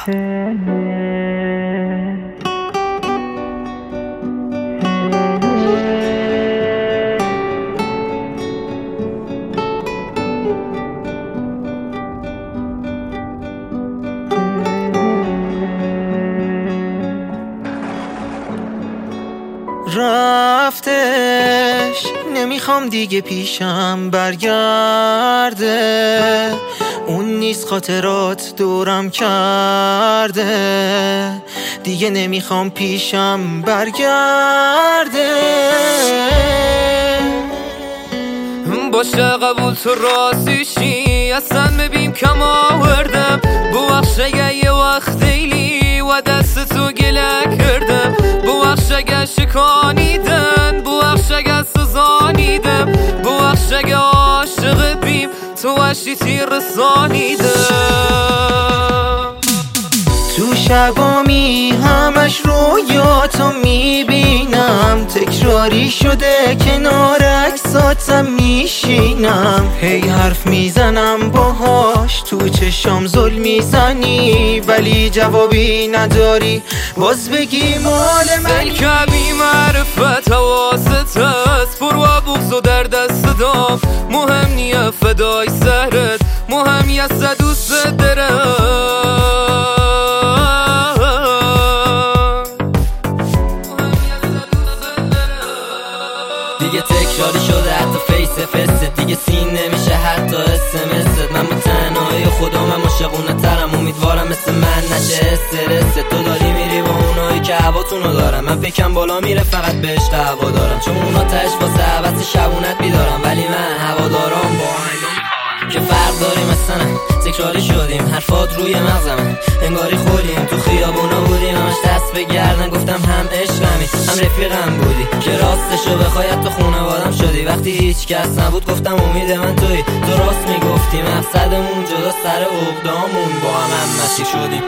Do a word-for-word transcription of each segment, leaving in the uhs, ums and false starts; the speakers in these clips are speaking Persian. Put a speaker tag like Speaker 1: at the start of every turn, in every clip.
Speaker 1: رفتش نمیخوام دیگه پیشم برگرده، اون نیست خاطرات دورم کرده، دیگه نمیخوام پیشم برگرده.
Speaker 2: باشه قبول تو راستیشی اصلا ببین کم آوردم، ببخش اگه یه وقت دیلی و دست تو گله کردم، ببخش اگه شکانیدن، ببخش اگه سزانیدم، ببخش اگه عاشق بیم تو وشی تیر رسانیدم.
Speaker 1: تو شبامی همش رویاتو میبینم، تکراری شده کنار عکساتم میشینم، هی حرف میزنم باهاش تو چشام زل میزنی، ولی جوابی نداری باز بگی مال منی.
Speaker 2: کمی معرفت حواست هست، پر و بغض و در دست دام، مهم نیه فدای سهرت، مهم یه صد دوست دارم. دیگه تکراری شده حتی فیس فست، دیگه سین نمیشه حتی اسمست. من با تنهایی خودم هم عاشقونه ترم، امیدوارم مثل من نشه استرست. تو داری میری با اونایی که هواتونو دارم، من فکرم بالا میره فقط بهش هوا دارم، چون اونا تش واسه عوض شبونت بیدارم، ولی من هوا دارم با که فرق داریم مثلا تکراری شدیم، حرفات روی مغزمه انگاری خودیم، تو خیابونا بودیم همش دست به گردن، گفتم هم عشقمی هم رفیقم بودی، که راستشو بخوای تو خونوادم شدی، وقتی هیچ کس نبود گفتم امید من تویی، تو راست میگفتی مقصدمون جدا سر عقدامون با هم هم مسیر شدیم.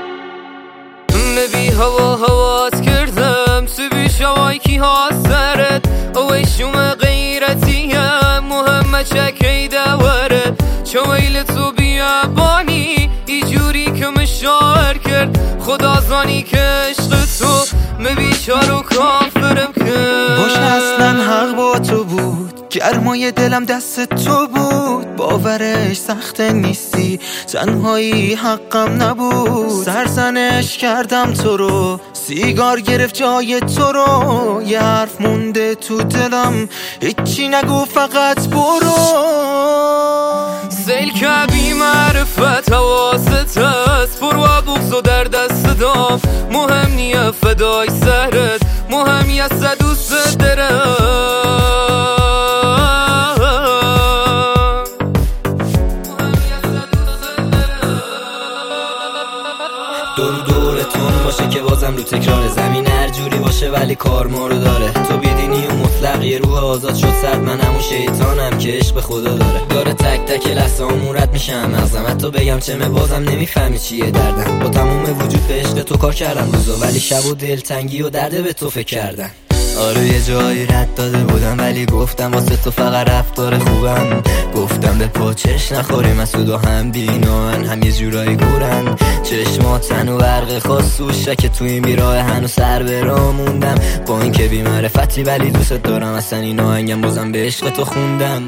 Speaker 2: بی هوا هوات کردم تو بی شوای کی ها سرت، اوی شوم غیرتیم مهم چکی دورت، چویل تو بیابانی ای جوری که مشاور کرد، خدا زانی که عشق تو مبیچار و کافرم کرد.
Speaker 1: باشه اصلا حق با تو بود، گرمای دلم دست تو بود، باورش سخت نیستی تنهایی حقم نبود، سرزنش کردم تو رو سیگار گرفت جای تو رو، یه حرف مونده تو دلم هیچی نگو فقط برو.
Speaker 2: سیل کبی معرفت حواست هست، پر و بغض و در دست دام، مهم نیه فدای سهرت، مهم یه صد دوست دارم. دور دورتون باشه که بازم رو تکرار، زمین هر جوری باشه ولی کار ما رو داره، تو بیدینی و مطلق یه روح آزاد شد سرد، من همون شیطانم که عشق به خدا داره، داره تک تک لحظه همون رد میشم مغزم، حتی بگم چه مه بازم نمیفهمی چیه دردم، با تموم وجود به عشق تو کار کردم روزا، ولی شب و دلتنگی و درده به تو فکر کردم. آره یه جایی رد داده بودم ولی گفتم واسه تو فقط رفتار خوبم، گفتم به پاچش نخوری مسعود و هم بینان هم یه جورایی گورن، چشماتن و برق خاص و که توی این بیراه هنو سر برا موندم، با این که بی معرفتی ولی دوست دارم، اصلا این آهنگم بازم به عشق تو خوندم.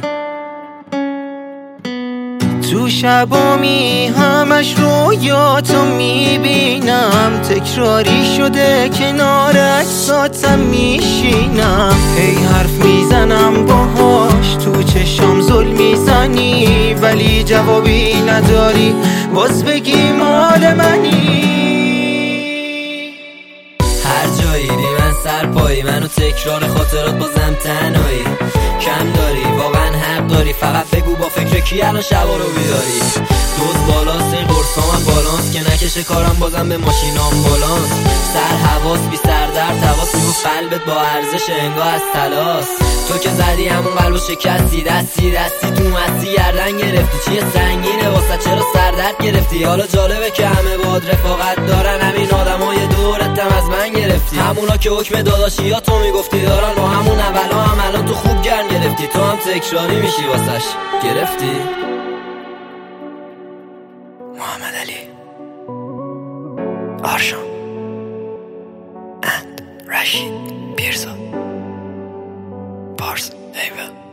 Speaker 1: تو شبامی همش رویاتو میبینم، تکراری شده کنار عکساتم میشینم، هی حرف میزنم باهاش تو چشام زل میزنی، ولی جوابی نداری باز بگی مال منی.
Speaker 2: هر جایی بی من سرپایی، منو تکرار خاطرات بازم تنهایی، کم داری واقعا حق داری، فقط بگو با فکر کی الان شبا رو بیداری، دوز بالاست این قرصام بالانس که نکشه کارم بازم به ماشینام بالانس، سر حواس بی سر در تواس میگو قلبت با ارزش انگاه از تلاس، تو که زدی همون قلبو شکستی، دستی دستی تو مستی گردن گرفتی، چیه سنگینه واسه چرا سردرد گرفتی، حالا جالبه که همه باد رفاقت دارن، همین آدمای دورتم از من گرفتی، همونا که حکم داداشی یا تو میگفتی دارن، با همون اولا هم الان تو خوب گرم گرفتی، تو هم تکراری میشی واسش گرفتی. محمد علی
Speaker 1: آرشان اند رشید پیرزاد پارس ایول